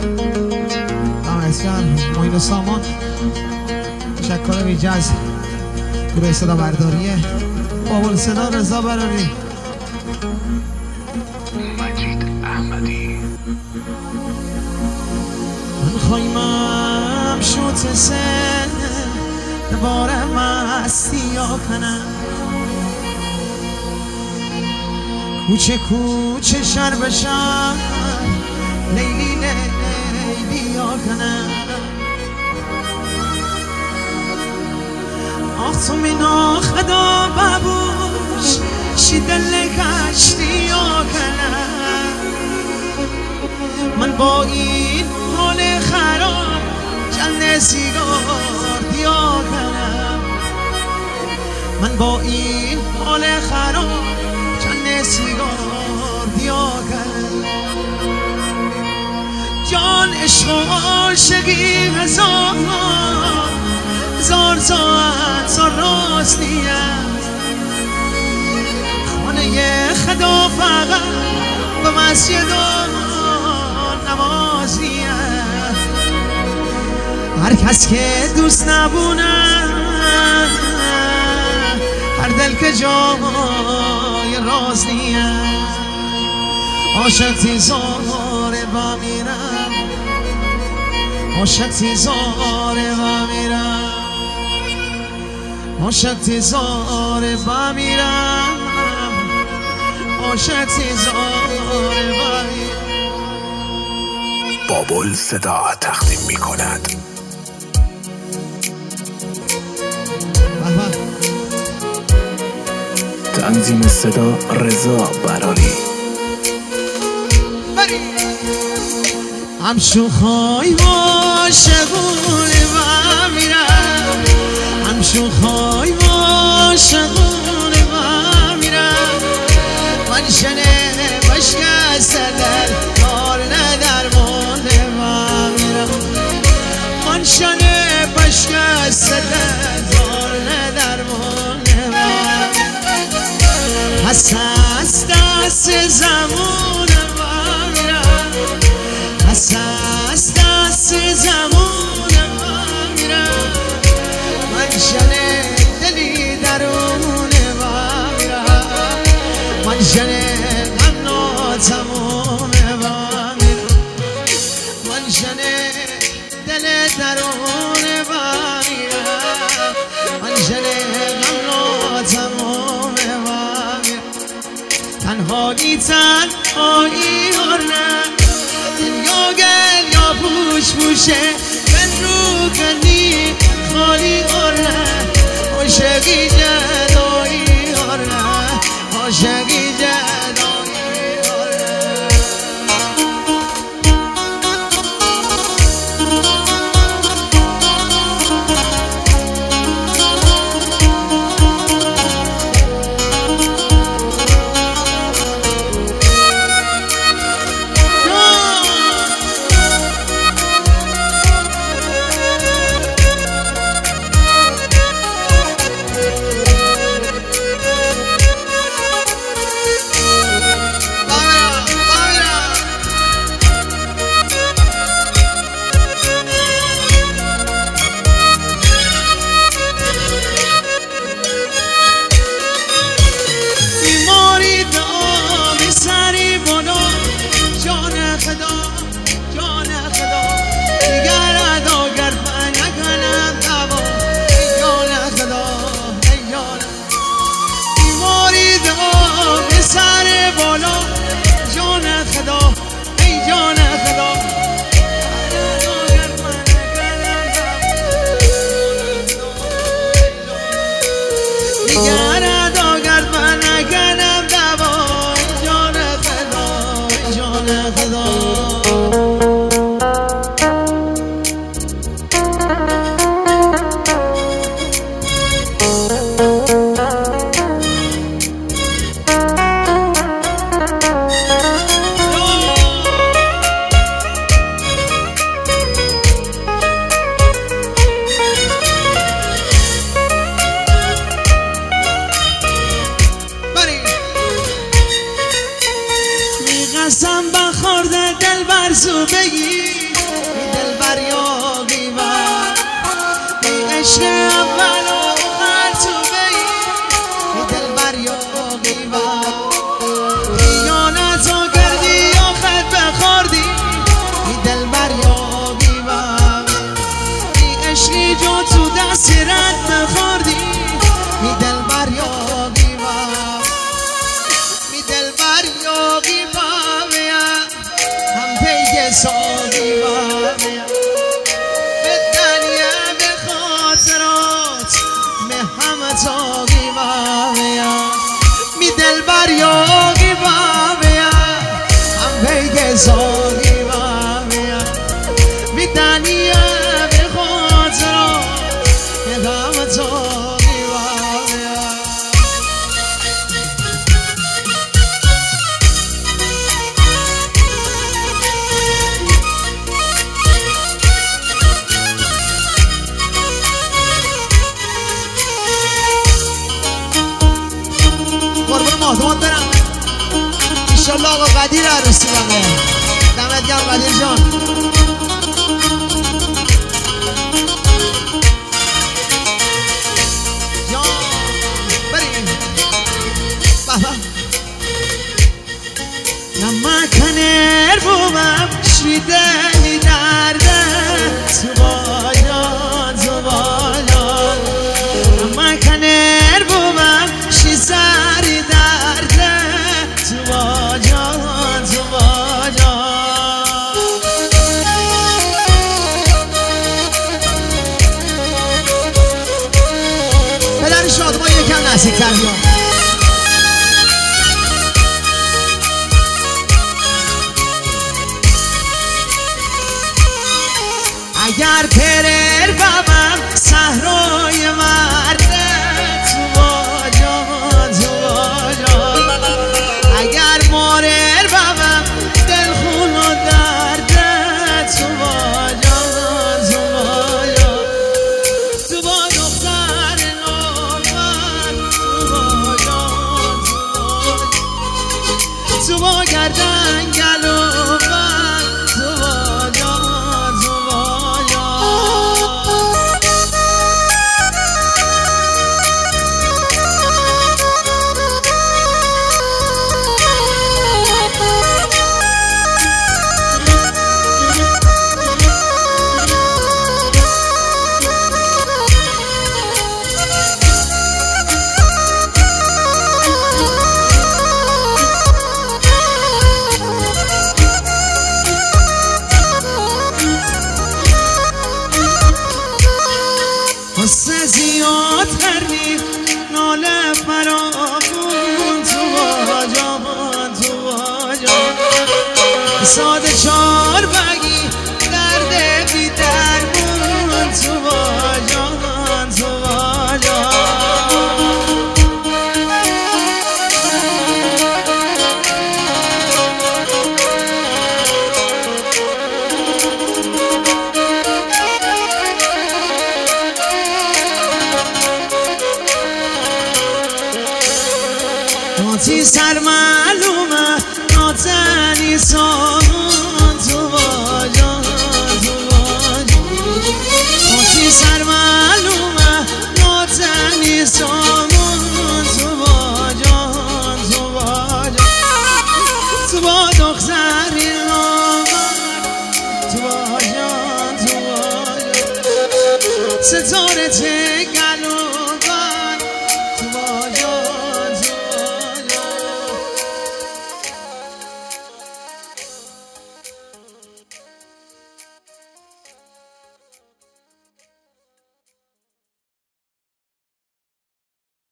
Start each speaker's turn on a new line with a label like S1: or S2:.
S1: معین سامان، تشکر ویژه از گروه صدا برداریه بابل صدا رضا براری،
S2: مجید احمدی.
S1: من خواهیم شوت سن دوباره مستی ها کنم، کوچه کوچه شر بشم لیلی لیلی ها کنم. آخ تو مینا خدا ببوش شی دل کشتی ها کنم. من با این حال خراب چند سیگار دیا کنم. من با این حال خراب چند سیگار دیا کنم. جان عشق و عاشقی هزار ساعت راستیم. خانه خدا فقط به مسجد نمازیم. هر کس که دوست نبونه هر دل که جای راز نیم. عاشق تیزاره با میرم، عاشق تیزاره با میرم، عاشق تیزاره با میرم، عاشق تیزاره با میرم.
S2: بابل صدا تقدیم می کند. تنظیم صدا رضا براری.
S1: همشو خواهی عاشقونه و میرم، همشو خواهی عاشقونه و میرم. من شنه بشکست دل کار ندرمانه و میرم. من شنه بشکست دل کار ندرمانه و هست دست زمونه و میرم. هست دست زمونه و میرم. من شنه دلی درونه و میرم. من شنه غم ناتمومه و میرم. من شنه دل درونه و میرم. من شنه غم ناتمومه و میرم. تنهایی هرنه دنیا گل یا پوش پوشه من رو کنی خالی هرنه. عاشقی جدایی هرنه، عاشقی جدایی هرنه. قسم بخورده دل بر زو بگی دریابی و ای عشق اول و آخر تو بی ای دلبر یابی و خیانت و کردی یا خط بخوردی ای دلبر یابی و ای عشقی جو تو دست رد نخوردی ای دلبر یابی و ای دلبر یابی و هم پیگ سابی و به دنیا به خاطرات به همه تاقی و می دلبر یابی و هم پیگ سابی و می دنیا به خاطرات به همه تاقی و قربون مهدوان برم انشالله آقا قدیر عروسی بانه دمت گرم قدیر جان جان بریم بابا نمکنر بومم شیده می درده تو باجان تو باجان نمکنر بومم شی سری درده تو باجان تو باجان پدر شادمان یکم نزدیک تر بیام اگر پرر بابم صحرای مرده تو باجان تو باجان اگر مارر بابم دلخون و درده تو باجان تو باجان تو با دختر نامن تو باجان تو با گردن گلومن تو باجان تو قصه زیاد کردی ناله فراخون تو باجان تو باجان ساده چار بگی درد بی درمون تو باجان تو باجان ناتی سر معلومه ناتنی سامون تو باجان تو باجان ناتی سر معلومه ناتنی سامون تو باجان تو باجان تو با دختری نامن تو باجان تو باجان ستاره